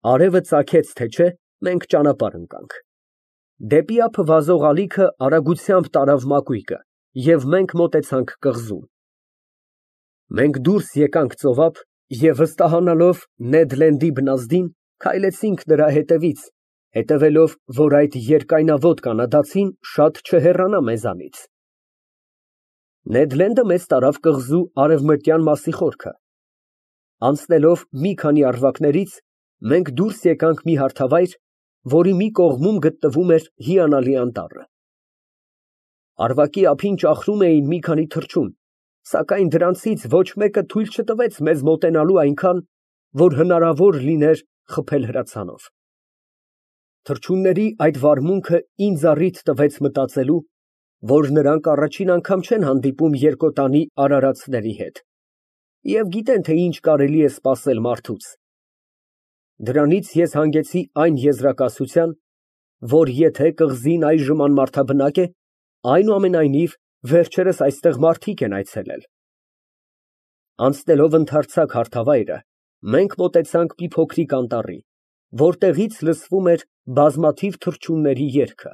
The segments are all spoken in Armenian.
Արևը ծագեց, թե չէ, մենք ճանապարհ ընկանք։ Դեպի ափ վազող ալիքը արագությամբ տարավ մակույկը, և մենք մոտեցանք կղզուն։ Մենք դուրս եկանք ծովափ և վստահանալով Նեդ Լենդի բնազդին, քայլեցինք նրա հետևից, հետևելով, որ այդ երկայնավոտ կանադացին շատ չհեռանա մեզանից։ Նեդ Լենդը մեզ տարավ կղզու արևմտյան մասի խորքը։ Անցնելով մի քանի առվակներից, մենք դուրս եկանք մի հարթավայր, որի մի կողմում գտնվում էր հիանալի անտառը։ Առվակի ափին ճախրում էին մի քանի թռչուն, սակայն դրանցից ոչ մեկը թույլ չտվեց մեզ մոտենալու այնքան, որ հնարավոր լիներ խփել հրացանով։ Թռչունների այդ վարմունքը ինձ առիթ տվեց մտածելու, որ նրանք առաջին անգամ չեն հանդիպում երկոտանի արարածների հետ և գիտեն, թե ինչ կարելի է սպասել մարդուց։ Դրանից ես հանգեցի այն եզրակացության, որ եթե կղզին այժմ անմարդաբնակ է, այնուամենայնիվ վերջերս այստեղ մարդիկ են այցելել։ Անցնելով ընդարձակ հարթավայրը, մենք մոտեցանք մի փոքրիկ անտառի, որտեղից լսվում էր բազմաթիվ թռչունների երգը։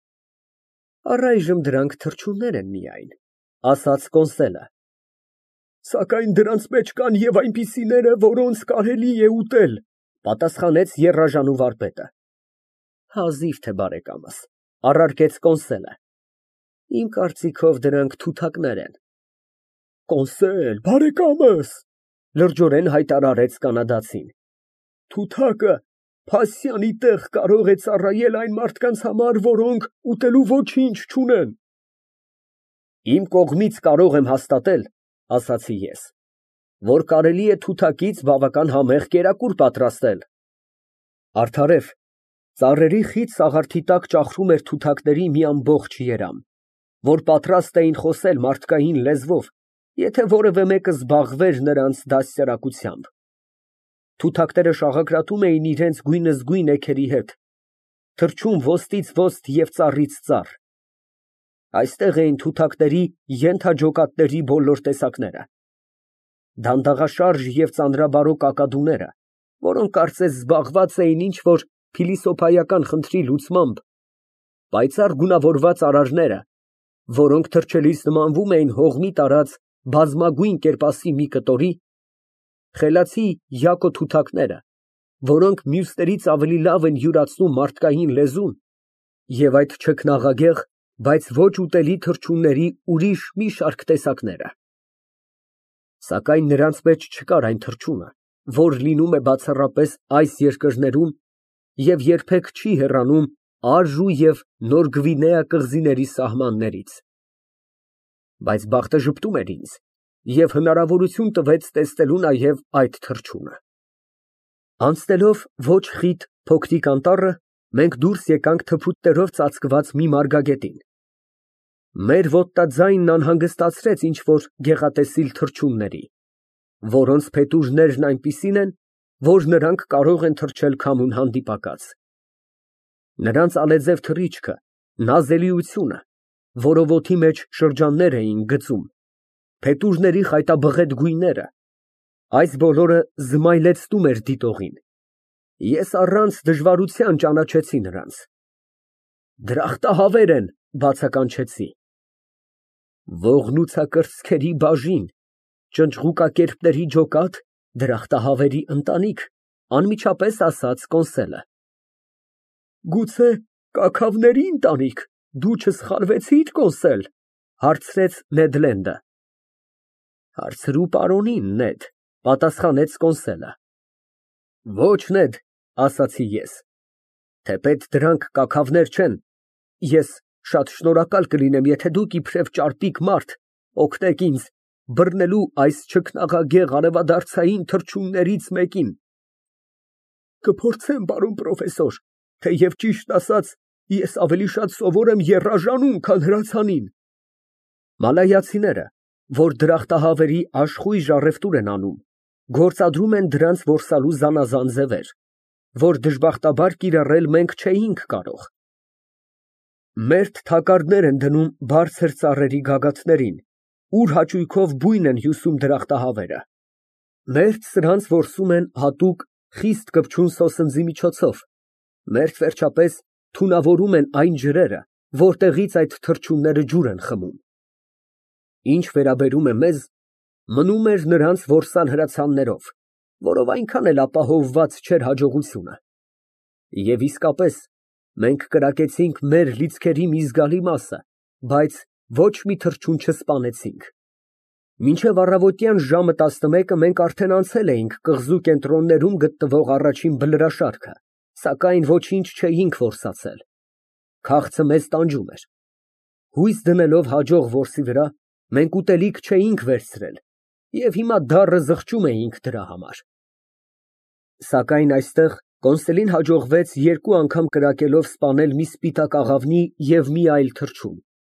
Առայժմ դրանք թռչուններ են միայն, ասաց Կոնսելը։ Սակայն դրանց մեջ կան և այնպիսիները, որոնց կարելի է ուտել, պատասխանեց եռաժանու վարպետը։ Հազիվ թե բարեկամս, առարկեց Կոնսելը։ Իմ կարծիքով դրանք թութակներ են։ Կոնսել, բարեկամս, լրջորեն հայտարարեց կանադացին։ Թութակը փասյանի տեղ կարող է ծառայել այն մարդկանց համար, որոնք ուտելու ոչինչ չունեն։ Իմ կողմից կարող եմ հաստատել, ասացի ես, որ կարելի է թութակից բավական համեղ կերակուր պատրաստել։ Արդարև, ծառերի խիտ սաղարթի տակ ճախրում էր թութակների մի ամբողջ երամ, որ պատրաստ էին խոսել մարդկային լեզվով, եթե որևէ մեկը զբաղվեր նրանց դաստիարակությամբ։ Թութակները շաղակրատում էին իրենց գույնզգույն էգերի հետ, թռչում ոստից ոստ և ծառից ծառ։ Այստեղ էին թութակների ենթաջոկատների բոլոր տեսակները, դանդաղաշարժ և ծանրաբարո կակադուները, որոնք կարծես զբաղված էին ինչ֊որ փիլիսոփայական խնդրի լուծմամբ, պայծառ գունավորված արարները, որոնք թռչելիս նմանվում էին հողմի տարած բազմագույն կերպասի մի կտորի, խելացի յակոթութակները, որոնք մյուսներից ավելի լավ են յուրացնում մարդկային լեզուն, և այդ չքնաղագեղ, բայց ոչ ուտելի թռչունների ուրիշ մի շարք տեսակները։ Սակայն նրանց մեջ չկար այն թռչունը, որ լինում է բացառապես այս երկրներում և երբեք չի հեռանում Արժու և Նոր Գվինեա կղզիների սահմաններից։ Բայց բախտը ժպտում էր ինձ և հնարավորություն տվեց տեսնելու նաև այդ թռչունը։ Անցնելով ոչ խիտ փոքրիկ անտառը, մենք դուրս եկանք թփուտներով ծածկված մի մարգագետին։ Մեր ոտնաձայնն անհանգստացրեց ինչ֊որ գեղատեսիլ թռչունների, որոնց փետուրներն այնպիսին են, որ նրանք կարող են թռչել քամուն հանդիպակաց։ Նրանց ալեձև թռիչքը, նազելիությունը, որով օդի մեջ շրջաններ էին գծում, փետուրների խայտաբղետ գույները, այս բոլորը զմայլեցնում էր դիտողին։ Ես առանց դժվարության ճանաչեցի նրանց։ Դրախտահավեր են, բացականչեցի։ Ողնուցակրծքերի բաժին, ճնճղուկակերպների ջոկատ, դրախտահավերի ընտանիք, անմիջապես ասաց Կոնսելը։ Գուցե կաքավների ընտանիք, դու չսխալվեցի՞ր, Կոնսել, հարցրեց Նեդ Լենդը։ Հարցրու պարոնին, Նեդ, պատասխանեց Կոնսելը։ Ոչ, Նեդ, ասացի ես, թեպետ դրանք կաքավներ չեն, ես շատ շնորհակալ կլինեմ, եթե դուք իբրև ճարպիկ մարդ օգնեք ինձ բռնելու այս չքնաղագեղ արևադարձային թռչուններից մեկին։ Կփորձեմ, պարոն պրոֆեսոր, թեև ճիշտն ասած, ես ավելի շատ սովոր եմ եռաժանում, քան հրացանին։ Մալայացիները, որ դրախտահավերի աշխույժ առևտուր են անում, գործադրում են դրանց որսալու զանազան ձևեր, որ դժբախտաբար կիրառել մենք չէինք կարող։ Մերթ թակարդներ են դնում բարձր ծառերի գագաթներին, ուր հաճույքով բույն են հյուսում դրախտահավերը։ Մերթ սրանց որսում են հատուկ խիստ կպչուն սոսնձի միջոցով, մերթ վերջապես թունավորում են այն ջրերը, որտեղից այդ թռչունները ջուր են խմում։ Ինչ վերաբերում է մեզ, մնում էր նրանց որսալ հրացաններով, որով այնքան էլ ապահովված չէր հաջողությունը։ Եվ իսկապես, մենք կրակեցինք մեր լիցքերի մի զգալի մասը, բայց ոչ մի թռչուն չսպանեցինք։ Մինչև առավոտյան ժամը 11-ը մենք արդեն անցել էինք կղզու կենտրոններում գտնվող առաջին բլրաշարքը, սակայն ոչինչ չէինք որսացել։ Քաղցը մեզ տանջում էր։ Հույս դնելով հաջող որսի վրա, մենք ուտելիք չէինք վերցրել և հիմա դառը զղջում էինք դրա համար։ Սակայն այստեղ Կոնսելին հաջողվեց երկու անգամ կրակելով սպանել մի սպիտակ աղավնի և մի այլ թռչուն։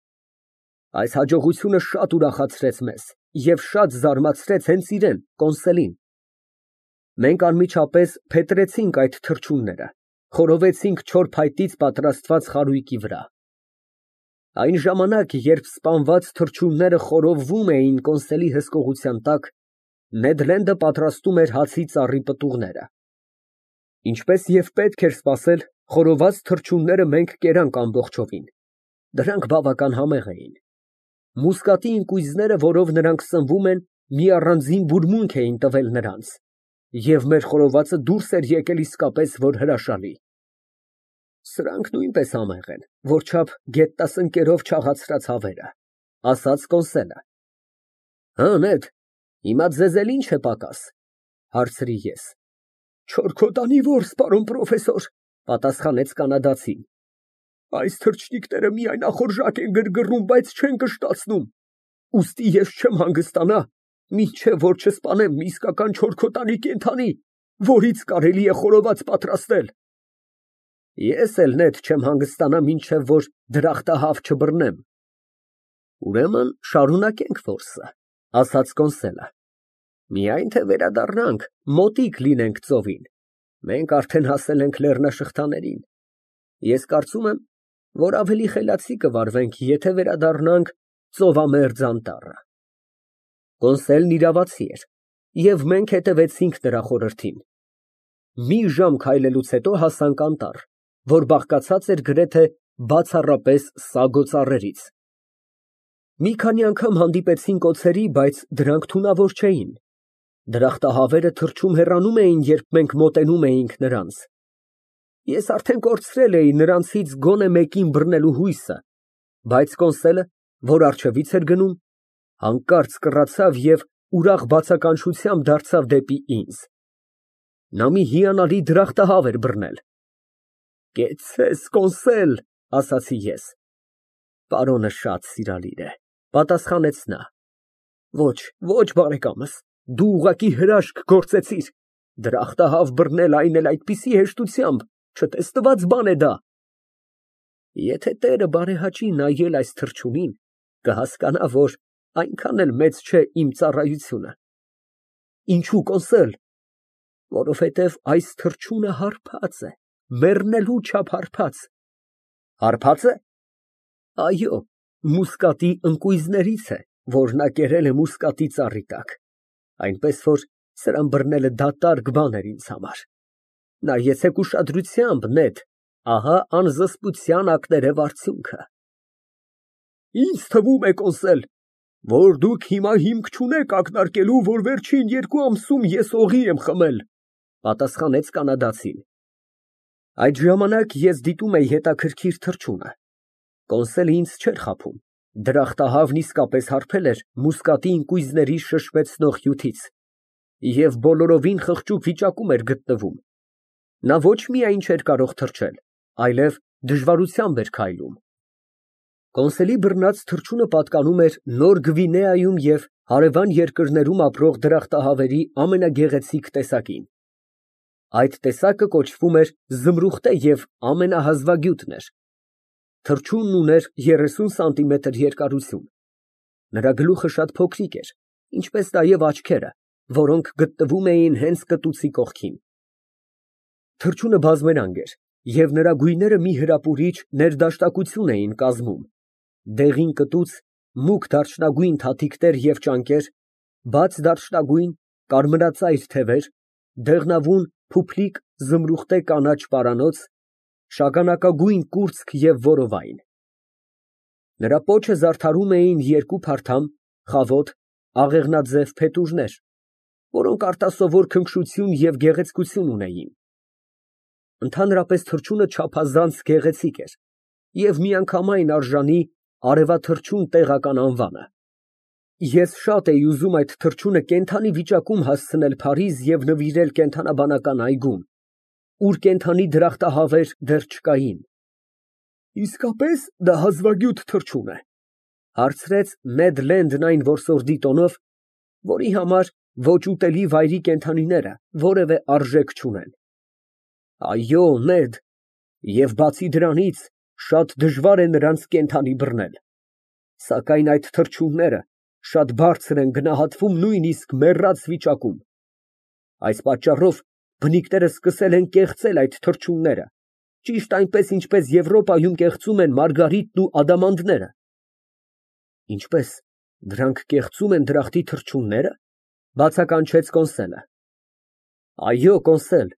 Այս հաջողությունը շատ ուրախացրեց մեզ և շատ զարմացրեց հենց իրեն, Կոնսելին։ Մենք անմիջապես փետրեցինք այդ թռչունները, խորովեցինք չոր փայտից պատրաստված խարույկի վրա։ Այն ժամանակ, երբ սպանված թռչունները խորովում էին Կոնսելի հսկողության տակ, Նեդ Լենդը պատրաստում էր հացի ծառի պտուղները։ Ինչպես և պետք էր սպասել, խորոված թռչունները մենք կերանք ամբողջովին։ Դրանք բավական համեղ էին։ Մուսկատի ընկույզները, որով նրանք սնվում են, մի առանձին բուրմունք էին տվել նրանց, և մեր խորովածը դուրս էր եկել իսկապես որ հրաշալի։ Սրանք նույնպես համեղ են, որչափ գետնասնկերով չաղացրած հավերը, ասաց Կոնսելը։ Հա, Նեդ, հիմա ձեզ էլ ինչ է պակաս, հարցրի ես։ Չորքոտանի որս, պարոն պրոֆեսոր, պատասխանեց կանադացին։ Այս թռչնիկները միայն ախորժակ են գրգռում, բայց չեն կշտացնում։ Ուստի ես չեմ հանգստանա, մինչև որ չսպանեմ մի իսկական չորքոտանի կենդանի, որից կարելի է խորոված պատրաստել։ Ես էլ Նեդ չեմ հանգստանա, մինչև որ դրախտահավ չբռնեմ։ Ուրեմն շարունակենք որսը, ասաց Կոնսելը։ Միայն թե վերադառնանք, մոտիկ լինենք ծովին։ Մենք արդեն հասել ենք լեռնաշղթաներին։ Ես կարծում եմ, որ ավելի խելացի կվարվենք, եթե վերադառնանք ծովամերձ անտառը։ Կոնսելն իրավացի էր, և մենք հետևեցինք նրա խորհրդին։ Մի ժամ քայլելուց հետո հասանք անտառ, որ բաղկացած էր գրեթե բացառապես սագո ծառերից։ Մի քանի անգամ հանդիպեցինք օձերի, բայց դրանք թունավոր չէին։ Դրախտահավերը թռչում հեռանում էին, երբ մենք մոտենում էինք նրանց։ Ես արդեն կորցրել էի նրանցից գոնե մեկին բռնելու հույսը, բայց Կոնսելը, որ առջևից էր գնում, հանկարծ կռացավ և ուրախ բացականչությամբ դարձավ դեպի ինձ։ Նա մի հիանալի դրախտահավ էր բռնել։ Կեցցես, Կոնսել, ասացի ես։ Պարոնը շատ սիրալիր է, պատասխանեց նա։ Ոչ, ոչ, բարեկամս, դու ուղղակի հրաշք գործեցիր։ Դրախտահավ բռնել այն էլ այդպիսի հեշտությամբ, չտեսնված բան է դա։ Եթե տերը բարեհաճի նայել այս թռչունին, կհասկանա, որ այնքան էլ մեծ չէ իմ ծառայությունը։ Ինչու, Կոնսել։ Որովհետև այս թռչունը հարբած է, մեռնելու չափ հարբած։ Հարբա՞ծ է։ Այո, մուսկատի ընկույզներից է, որ նա կերել է մուսկատի ծառի տակ, այնպես որ սրան բռնելը դատարկ բան էր ինձ համար։ Նայեցեք ուշադրությամբ, Նեդ, ահա անզսպության ակներև արդյունքը։ Ինձ թվում է, Կոնսել, որ դուք հիմա հիմք չունեք ակնարկելու, որ վերջին 2 ամսում ես օղի եմ խմել, պատասխանեց կանադացին։ Այդ ժամանակ ես դիտում էի հետաքրքիր թռչունը։ Կոնսելը ինձ չէր խաբում։ Դրախտահավն իսկապես հարբել էր մուսկատի ընկույզների շշմեցնող հյութից և բոլորովին խղճուկ վիճակում էր գտնվում։ Նա ոչ միայն չէր կարող թռչել, այլև դժվարությամբ էր քայլում։ Կոնսելի բռնած թռչունը պատկանում էր Նոր Գվինեայում և հարևան երկրներում ապրող դրախտահավերի ամենագեղեցիկ տեսակին։ Այդ տեսակը կոչվում էր զմրուխտե և ամենահազվագյուտն էր։ Թռչունն ուներ 30 սանտիմետր երկարություն։ Նրա գլուխը շատ փոքրիկ էր, ինչպես նաև աչքերը, որոնք գտնվում էին հենց կտուցի կողքին։ Թռչունը բազմերանգ էր, և նրա գույները մի հրապուրիչ ներդաշնակություն էին կազմում. դեղին կտուց, մուգ դարչնագույն թաթիկներ և ճանկեր, բաց դարչնագույն, կարմրածայր թևեր, դեղնավուն փուփլիկ զմրուխտե կանաչ պարանոց, շագանակագույն կուրծք և որովայն։ Նրա պոչը զարդարում էին երկու փարթամ, խավոտ, աղեղնաձև փետուրներ, որոնք արտասովոր քնքշություն և գեղեցկություն ունեին։ Ընդհանրապես թռչունը չափազանց գեղեցիկ էր և միանգամայն արժանի արևաթռչուն տեղական անվանը։ Ես շատ էի ուզում այդ թռչունը կենդանի վիճակում հասցնել Փարիզ և նվիրել կենդանաբանական այգուն, ուր կենդանի դրախտահավեր դեռ չկային։ Իսկապես դա հազվագյուտ թռչուն է, հարցրեց Նեդ Լենդն այն որսորդի տոնով, որի համար ոչ ուտելի վայրի կենդանիները որևէ արժեք չունեն։ Այո, Նեդ, և բացի դրանից, շատ դժվար է նրանց կենդանի բռնել, սակայն այդ թռչունները շատ բարձր են գնահատվում նույնիսկ մեռած վիճակում։ Այս պատճառով բնիկները սկսել են կեղծել այդ թռչունները, ճիշտ այնպես, ինչպես Եվրոպայում կեղծում են մարգարիտն ու ադամանդները։ Ինչպե՞ս, դրանք կեղծում են դրախտի թռչուննե՞րը, բացականչեց կոնսոլը։ Այո, կոնսել։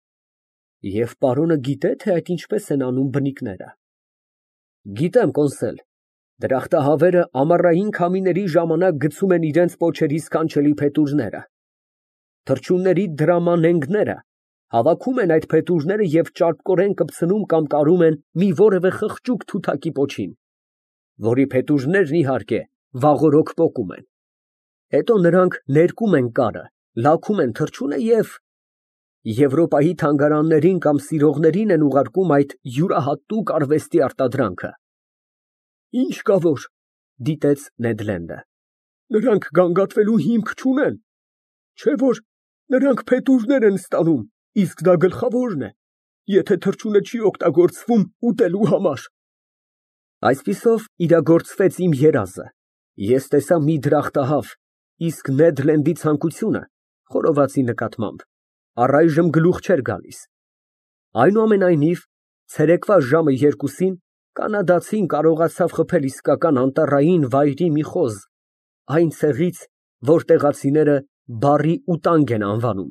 Եվ պարոնը գիտե՞, թե այդ ինչպես են անում բնիկները։ Գիտեմ, կոնսել, դրախտահավերը ամառային քամիների ժամանակ գցում են իրենց պոչերի սքանչելի փետուրները։ Թռչունների դրամանենգները հավաքում են այդ փետուրները և ճարպկորեն կպցնում կամ կարում են մի որևէ խղճուկ թութակի պոչին, որի փետուրներն, իհարկե, վաղօրոք պոկում են։ Հետո նրանք ներկում են կարը, լաքում են թռչունը և Եվրոպայի թանգարաններին կամ սիրողներին են ուղարկում այդ յուրահատուկ արվեստի արտադրանքը։ Ինչ կա որ, դիտեց Նեդ Լենդը, նրանք գանգատվելու հիմք չունեն, չէ՞ որ նրանք փետուրներ են ստանում, իսկ դա գլխավորն է, եթե թռչունը չի օգտագործվում ուտելու համար։ Այսպիսով իրագործվեց իմ երազը, ես տեսա մի դրախտահավ, իսկ Նեդ Լենդի ցանկությունը խորովածի նկատմամբ առայժմ գլուխ չէր գալիս։ Այնուամենայնիվ, ցերեկվա ժամը 2-ին կանադացին կարողացավ խփել իսկական անտառային վայրի մի խոզ, այն ցեղից, որ տեղացիները բարի ուտանգ են անվանում։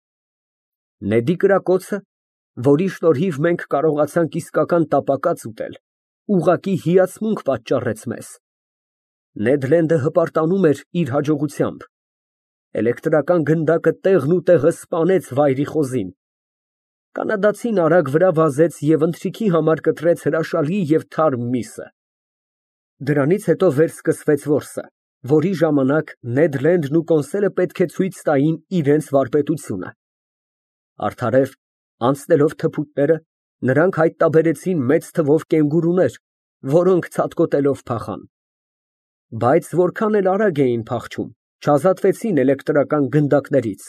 Նեդի կրակոցը, որի շնորհիվ մենք կարողացանք իսկական տապակած ուտել, ուղղակի հիացմունք պատճառեց մեզ։ Նեդ Լենդը հպարտանում էր իր հաջողությամբ։ Էլեկտրական գնդակը տեղն ու տեղը սպանեց վայրի խոզին։ Կանադացին արագ վրա վազեց և ընթրիքի համար կտրեց հրաշալի և թարմ միսը։ Դրանից հետո վերսկսվեց որսը, որի ժամանակ Նեդ Լենդն ու կոնսոլը պետք է ցույց տային իրենց վարպետությունը։ Արդարև, անցնելով թփուտները, նրանք հայտնաբերեցին մեծ թվով կենգուրուներ, որոնք ցատկոտելով փախան։ Բայց որքան էլ արագ էին փախչում, չազատվեցին էլեկտրական գնդակներից։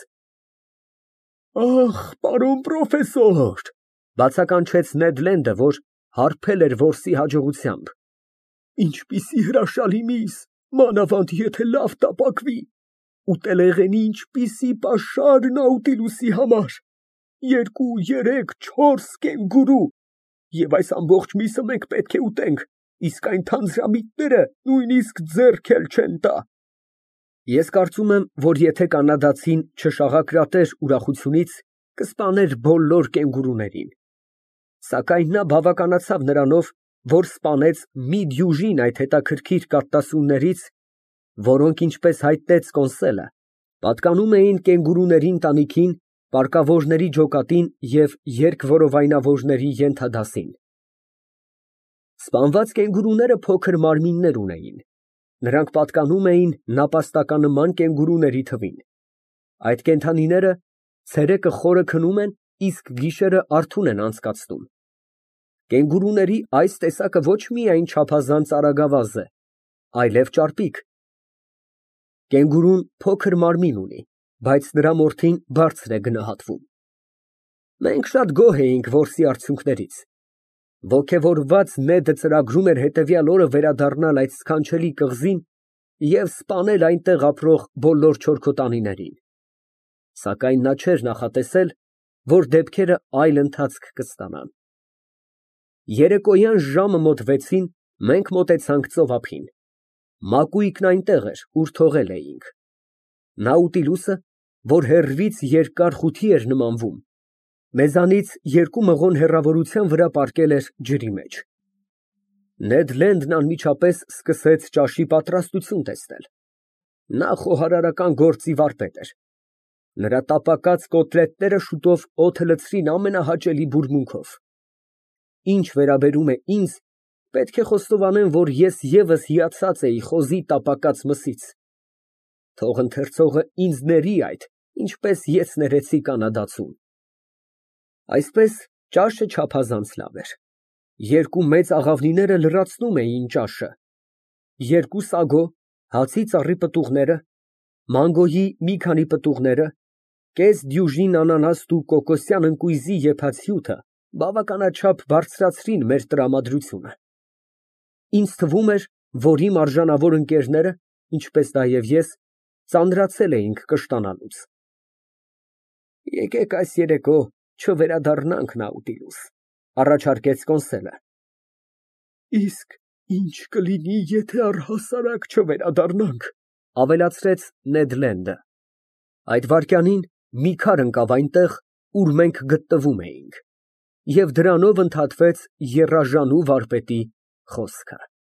Ախ, պարոն պրոֆեսոր, բացականչեց Նեդ Լենդը, որ հարբել էր որսի հաջողությամբ, ինչպիսի հրաշալի միս, մանավանդ եթե լավ տապակվի, ուտելեղենի ինչպիսի պաշար Նաուտիլուսի համար, 2, 3, 4 կենգուրու, և այս ամբողջ միսը մենք պետք է ուտենք, իսկ այն թանձրամիտները նույնիսկ ձեռք էլ չեն տա։ Ես կարծում եմ, որ եթե կանադացին չշաղակրատեր ուրախությունից, կսպաներ բոլոր կենգուրուներին։ Սակայն նա բավականացավ նրանով, որ սպանեց մի դյուժին այդ հետաքրքիր կաթնասուններից, որոնք, ինչպես հայտնեց կոնսոլը, պատկանում էին կենգուրուների ընտանիքին, պարկավորների ջոկատին և երկվորովայնավորների ենթադասին։ Սպանված կենգուրուները փոքր մարմիններ ունեին։ Նրանք պատկանում էին նապաստականման կենգուրուների թվին։ Այդ կենդանիները ցերեկը խորը քնում են, իսկ գիշերը արթուն են անցկացնում։ Կենգուրուների այս տեսակը ոչ միայն չափազանց արագավազ է, այլև ճարպիկ։ Կենգուրուն փոքր մարմին ունի, բայց նրա մորթին բարձր է գնահատվում։ Մենք շատ գոհ էինք որսի արդյունքներից։ Ոգևորված Նեդը ծրագրում էր հետևյալ օրը վերադառնալ այդ սքանչելի կղզին և սպանել այնտեղ ապրող բոլոր չորքոտանիներին։ Սակայն նա չէր նախատեսել, որ դեպքերը այլ ընթացք կստանան։ Երեկոյան ժամը մոտ 6-ին մենք մոտեցանք ծովափին։ Մակույկն այնտեղ էր, ուր թողել էինք։ Նաուտիլուսը, որ հեռվից երկար խութի էր նմանվում, Մեզանից երկու մղոն հեռավորության վրա պառկել էր ջրի մեջ։ Նեդ Լենդն անմիջապես սկսեց ճաշի պատրաստություն տեսնել։ Նա խոհարարական գործի վարպետ էր։ Նրա տապակած կոտլետները շուտով օդը լցրին ամենահաճելի բուրմունքով։ Ինչ վերաբերում է ինձ, պետք է խոստովանեմ, որ ես ևս հիացած էի խոզի տապակած մսից։ Թող ընթերցողը ինձ ների այդ, ինչպես ես ներեցի կանադացուն։ Այսպես ճաշը չափազանց լավ էր։ Երկու մեծ աղավնիները լրացնում էին ճաշը։ Երկու սագո, հացի ծառի պտուղները, մանգոյի մի քանի պտուղները, կես դյուժին անանաստ ու կոկոսյան ընկույզի եփած հյութը բավականաչափ բարձրացրին մեր տրամադրությունը։ Ինձ թվում էր, որ իմ արժանավոր ընկերները, ինչպես նաև ես, ծանրացել էինք կշտանալուց։ Եկեք այս երեկո չվերադառնանք Նաուտիլուս, առաջարկեց Կոնսելը։ Իսկ ինչ կլինի, եթե առհասարակ չվերադառնանք, ավելացրեց Նեդ Լենդը։ Այդ վայրկյանին մի քար ընկավ այնտեղ, ուր մենք գտնվում էինք, և դրանով ընդհատվեց եռաժանու վարպետի խոսքը։